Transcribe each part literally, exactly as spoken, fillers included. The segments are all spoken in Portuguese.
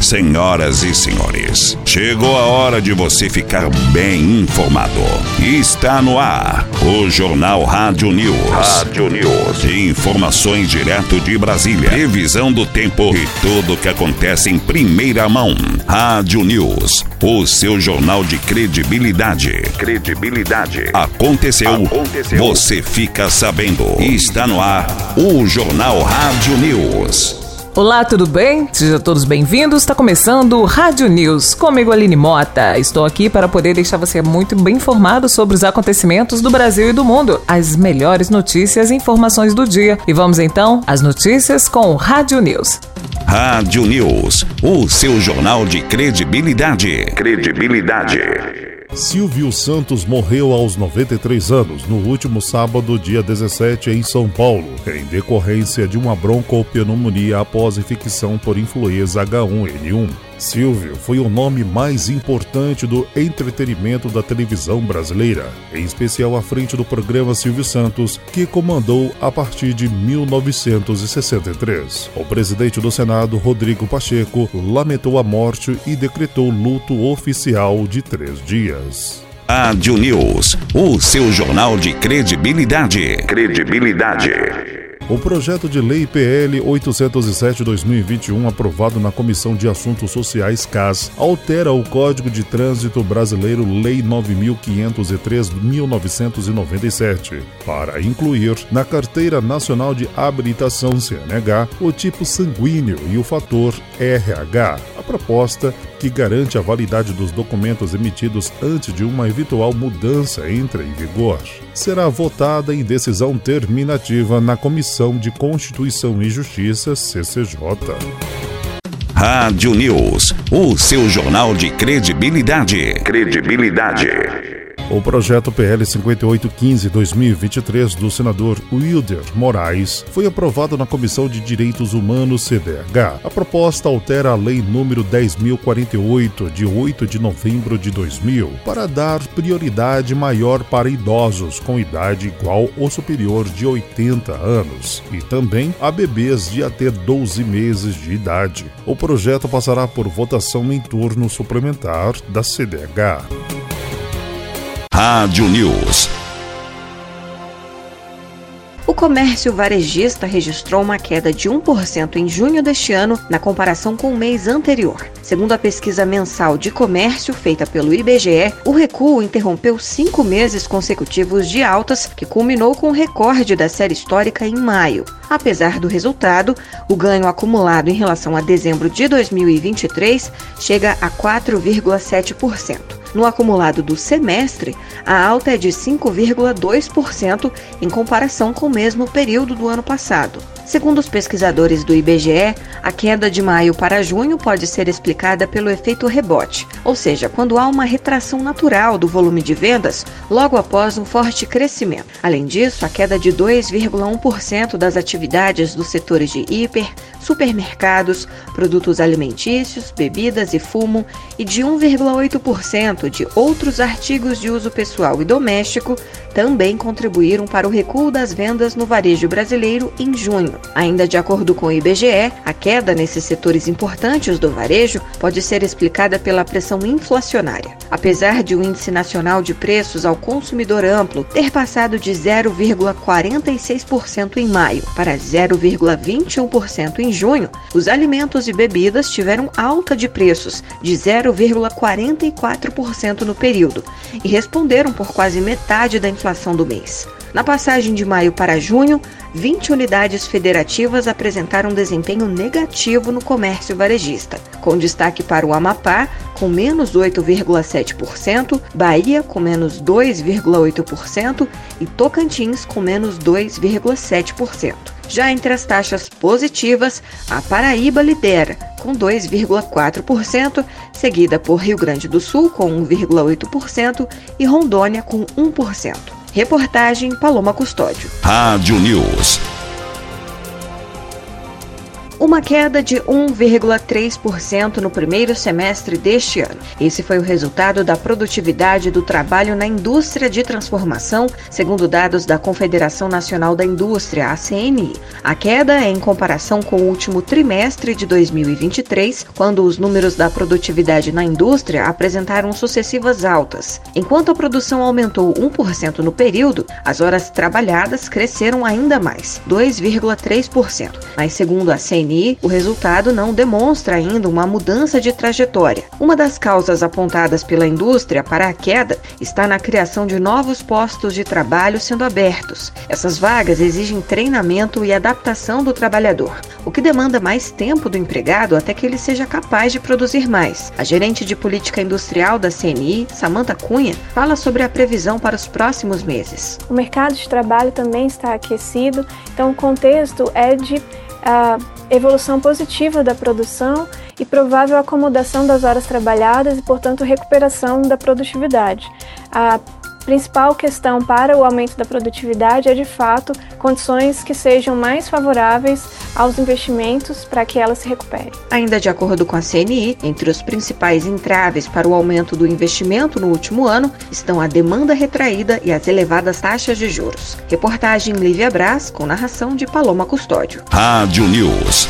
Senhoras e senhores, chegou a hora de você ficar bem informado. Está no ar o Jornal Rádio News. Rádio News. Informações direto de Brasília. Previsão do tempo e tudo o que acontece em primeira mão. Rádio News, o seu jornal de credibilidade. Credibilidade. Aconteceu, Aconteceu. Você fica sabendo. Está no ar o Jornal Rádio News. Olá, tudo bem? Sejam todos bem-vindos. Está começando o Rádio News. Comigo, Aline Mota. Estou aqui para poder deixar você muito bem informado sobre os acontecimentos do Brasil e do mundo, as melhores notícias e informações do dia. E vamos então às notícias com o Rádio News. Rádio News, o seu jornal de credibilidade. Credibilidade. Silvio Santos morreu aos noventa e três anos no último sábado, dia dezessete, em São Paulo, em decorrência de uma broncopneumonia após infecção por influenza H um N um. Silvio foi o nome mais importante do entretenimento da televisão brasileira, em especial à frente do programa Silvio Santos, que comandou a partir de mil novecentos e sessenta e três. O presidente do Senado, Rodrigo Pacheco, lamentou a morte e decretou luto oficial de três dias. Rádio News, o seu jornal de credibilidade. Credibilidade. O projeto de lei P L oitocentos e sete barra dois mil e vinte e um, aprovado na Comissão de Assuntos Sociais C A S, altera o Código de Trânsito Brasileiro Lei nove mil quinhentos e três de mil novecentos e noventa e sete, para incluir na Carteira Nacional de Habilitação C N H o tipo sanguíneo e o fator R H. A proposta, que garante a validade dos documentos emitidos antes de uma eventual mudança, entre em vigor, será votada em decisão terminativa na Comissão de Constituição e Justiça, C C J. Rádio News, o seu jornal de credibilidade. Credibilidade. O projeto P L cinquenta e oito quinze barra dois mil e vinte e três do senador Wilder Moraes foi aprovado na Comissão de Direitos Humanos, C D H. A proposta altera a Lei número dez mil e quarenta e oito, de oito de novembro de dois mil, para dar prioridade maior para idosos com idade igual ou superior de oitenta anos e também a bebês de até doze meses de idade. O projeto passará por votação em turno suplementar da C D H. Rádio News. O comércio varejista registrou uma queda de um por cento em junho deste ano na comparação com o mês anterior. Segundo a pesquisa mensal de comércio feita pelo I B G E, o recuo interrompeu cinco meses consecutivos de altas, que culminou com o recorde da série histórica em maio. Apesar do resultado, o ganho acumulado em relação a dezembro de dois mil e vinte e três chega a quatro vírgula sete por cento. No acumulado do semestre, a alta é de cinco vírgula dois por cento em comparação com o mesmo período do ano passado. Segundo os pesquisadores do I B G E, a queda de maio para junho pode ser explicada pelo efeito rebote, ou seja, quando há uma retração natural do volume de vendas logo após um forte crescimento. Além disso, a queda de dois vírgula um por cento das atividades dos setores de hiper, supermercados, produtos alimentícios, bebidas e fumo e de um vírgula oito por cento de outros artigos de uso pessoal e doméstico também contribuíram para o recuo das vendas no varejo brasileiro em junho. Ainda de acordo com o I B G E, a queda nesses setores importantes do varejo pode ser explicada pela pressão inflacionária. Apesar de o Índice Nacional de Preços ao Consumidor Amplo ter passado de zero vírgula quarenta e seis por cento em maio para zero vírgula vinte e um por cento em junho, os alimentos e bebidas tiveram alta de preços de zero vírgula quarenta e quatro por cento no período e responderam por quase metade da inflação do mês. Na passagem de maio para junho, vinte unidades federativas apresentaram desempenho negativo no comércio varejista, com destaque para o Amapá, com menos oito vírgula sete por cento, Bahia, com menos dois vírgula oito por cento e Tocantins, com menos dois vírgula sete por cento. Já entre as taxas positivas, a Paraíba lidera, com dois vírgula quatro por cento, seguida por Rio Grande do Sul, com um vírgula oito por cento e Rondônia, com um por cento. Reportagem Paloma Custódio. Rádio News. uma queda de um vírgula três por cento no primeiro semestre deste ano. Esse foi o resultado da produtividade do trabalho na indústria de transformação, segundo dados da Confederação Nacional da Indústria, a C N I. A queda é em comparação com o último trimestre de dois mil e vinte e três, quando os números da produtividade na indústria apresentaram sucessivas altas. Enquanto a produção aumentou um por cento no período, as horas trabalhadas cresceram ainda mais, dois vírgula três por cento. Mas, segundo a C N I, o resultado não demonstra ainda uma mudança de trajetória. Uma das causas apontadas pela indústria para a queda está na criação de novos postos de trabalho sendo abertos. Essas vagas exigem treinamento e adaptação do trabalhador, o que demanda mais tempo do empregado até que ele seja capaz de produzir mais. A gerente de política industrial da C N I, Samantha Cunha, fala sobre a previsão para os próximos meses. O mercado de trabalho também está aquecido, então o contexto é de uh, evolução positiva da produção e provável acomodação das horas trabalhadas e, portanto, recuperação da produtividade. A principal questão para o aumento da produtividade é, de fato, condições que sejam mais favoráveis aos investimentos para que ela se recupere. Ainda de acordo com a C N I, entre os principais entraves para o aumento do investimento no último ano estão a demanda retraída e as elevadas taxas de juros. Reportagem Lívia Braz, com narração de Paloma Custódio. Rádio News.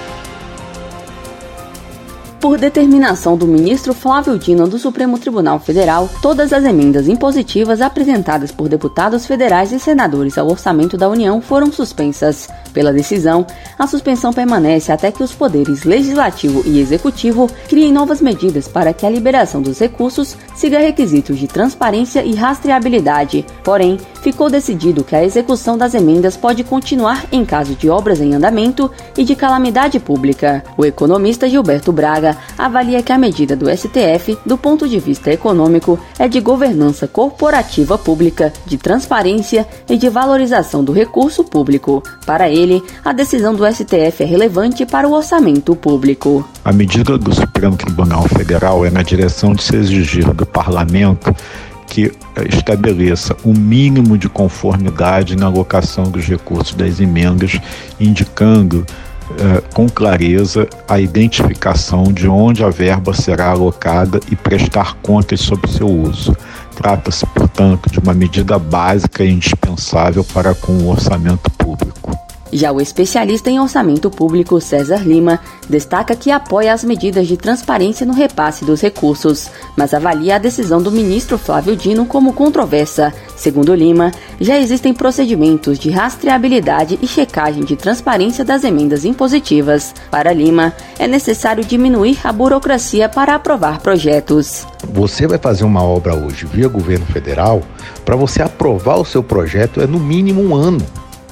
Por determinação do ministro Flávio Dino do Supremo Tribunal Federal, todas as emendas impositivas apresentadas por deputados federais e senadores ao orçamento da União foram suspensas. Pela decisão, a suspensão permanece até que os poderes legislativo e executivo criem novas medidas para que a liberação dos recursos siga requisitos de transparência e rastreabilidade. Porém, ficou decidido que a execução das emendas pode continuar em caso de obras em andamento e de calamidade pública. O economista Gilberto Braga avalia que a medida do S T F, do ponto de vista econômico, é de governança corporativa pública, de transparência e de valorização do recurso público. Para ele, a decisão do S T F é relevante para o orçamento público. A medida do Supremo Tribunal Federal é na direção de se exigir do Parlamento que estabeleça o mínimo de conformidade na alocação dos recursos das emendas, indicando eh, com clareza a identificação de onde a verba será alocada e prestar contas sobre seu uso. Trata-se, portanto, de uma medida básica e indispensável para com o orçamento público. Já o especialista em orçamento público César Lima destaca que apoia as medidas de transparência no repasse dos recursos, mas avalia a decisão do ministro Flávio Dino como controversa. Segundo Lima, já existem procedimentos de rastreabilidade e checagem de transparência das emendas impositivas. Para Lima, é necessário diminuir a burocracia para aprovar projetos. Você vai fazer uma obra hoje via governo federal, para você aprovar o seu projeto é no mínimo um ano.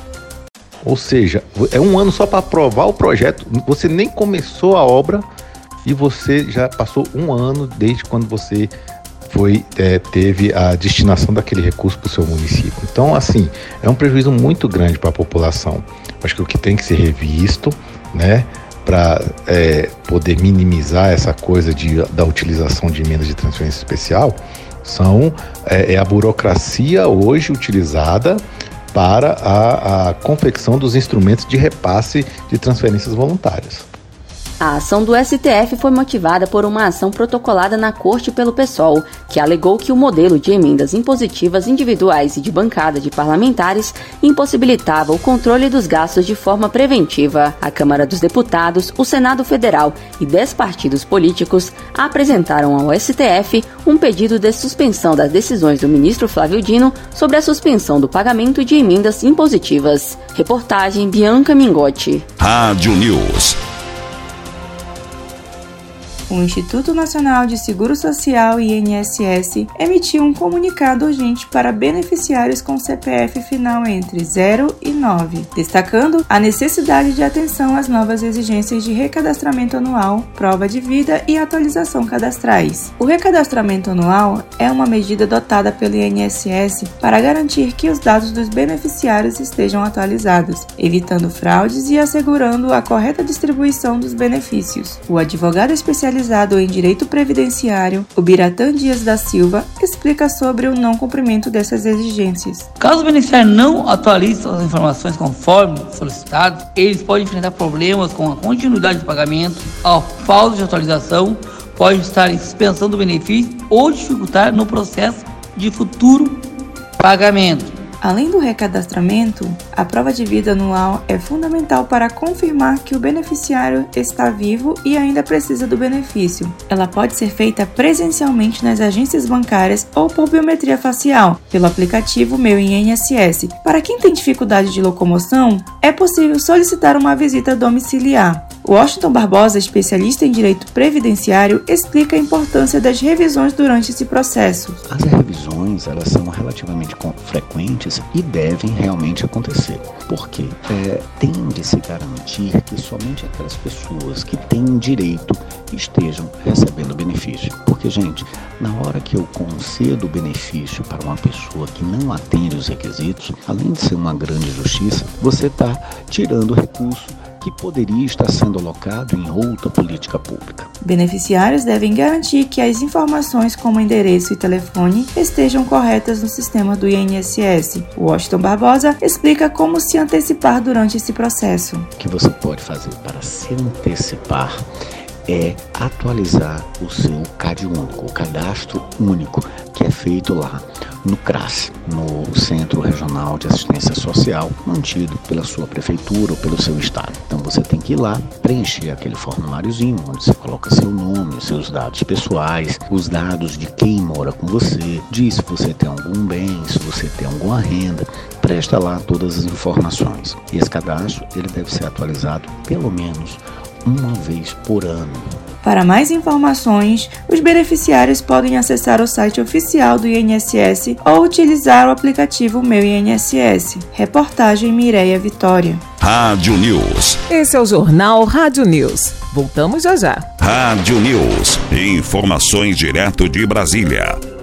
Ou seja, é um ano só para aprovar o projeto. Você nem começou a obra e você já passou um ano desde quando você foi, é, teve a destinação daquele recurso para o seu município. Então, assim, é um prejuízo muito grande para a população. Acho que o que tem que ser revisto, né, para é, poder minimizar essa coisa de, da utilização de emendas de transferência especial, são, é, é a burocracia hoje utilizada para a, a confecção dos instrumentos de repasse de transferências voluntárias. A ação do S T F foi motivada por uma ação protocolada na Corte pelo PSOL, que alegou que o modelo de emendas impositivas individuais e de bancada de parlamentares impossibilitava o controle dos gastos de forma preventiva. A Câmara dos Deputados, o Senado Federal e dez partidos políticos apresentaram ao S T F um pedido de suspensão das decisões do ministro Flávio Dino sobre a suspensão do pagamento de emendas impositivas. Reportagem Bianca Mingotti. Rádio News. O Instituto Nacional de Seguro Social, I N S S, emitiu um comunicado urgente para beneficiários com C P F final entre zero e nove, destacando a necessidade de atenção às novas exigências de recadastramento anual, prova de vida e atualização cadastrais. O recadastramento anual é uma medida adotada pelo I N S S para garantir que os dados dos beneficiários estejam atualizados, evitando fraudes e assegurando a correta distribuição dos benefícios. O advogado especializado especializado em direito previdenciário, o Biratã Dias da Silva, explica sobre o não cumprimento dessas exigências. Caso o beneficiário não atualize as informações conforme solicitado, eles podem enfrentar problemas com a continuidade do pagamento, a falta de atualização, pode estar em suspensão do benefício ou dificultar no processo de futuro pagamento. Além do recadastramento, a prova de vida anual é fundamental para confirmar que o beneficiário está vivo e ainda precisa do benefício. Ela pode ser feita presencialmente nas agências bancárias ou por biometria facial, pelo aplicativo Meu I N S S. Para quem tem dificuldade de locomoção, é possível solicitar uma visita domiciliar. Washington Barbosa, especialista em direito previdenciário, explica a importância das revisões durante esse processo. As revisões, elas são relativamente frequentes e devem realmente acontecer, porque é, tem de se garantir que somente aquelas pessoas que têm direito estejam recebendo benefício. Porque, gente, na hora que eu concedo o benefício para uma pessoa que não atende os requisitos, além de ser uma grande injustiça, você está tirando recurso que poderia estar sendo alocado em outra política pública. Beneficiários devem garantir que as informações como endereço e telefone estejam corretas no sistema do I N S S. O Washington Barbosa explica como se antecipar durante esse processo. O que você pode fazer para se antecipar é atualizar o seu C A D único, o cadastro único, que é feito lá no CRAS, no Centro Regional de Assistência Social, mantido pela sua prefeitura ou pelo seu estado. Então você tem que ir lá, preencher aquele formuláriozinho, onde você coloca seu nome, seus dados pessoais, os dados de quem mora com você, diz se você tem algum bem, se você tem alguma renda, presta lá todas as informações. E esse cadastro, ele deve ser atualizado pelo menos uma vez por ano. Para mais informações, os beneficiários podem acessar o site oficial do I N S S ou utilizar o aplicativo Meu I N S S. Reportagem Mireia Vitória. Rádio News. Esse é o Jornal Rádio News. Voltamos já já. Rádio News. Informações direto de Brasília.